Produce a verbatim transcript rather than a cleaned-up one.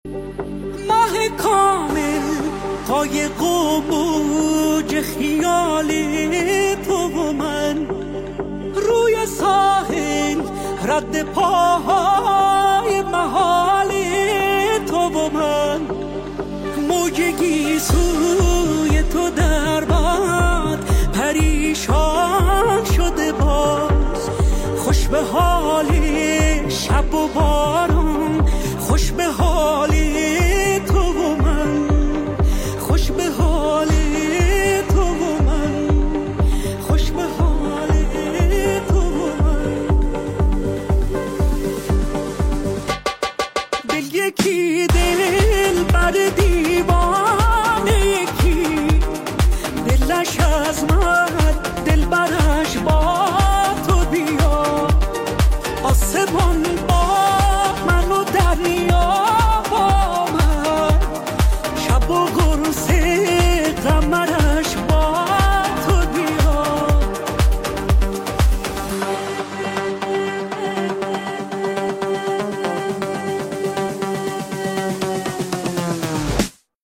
ماه کامل قایق و موج خیال تو و من، روی ساحل رد پاهای محال تو و من، موج گیسوی تو در باد پریشان شده باز، خوش به حال شب و باران، خوش به حال تو و من، خوش به حال تو و من، خوش به حال تو و من. دل یکی دل بر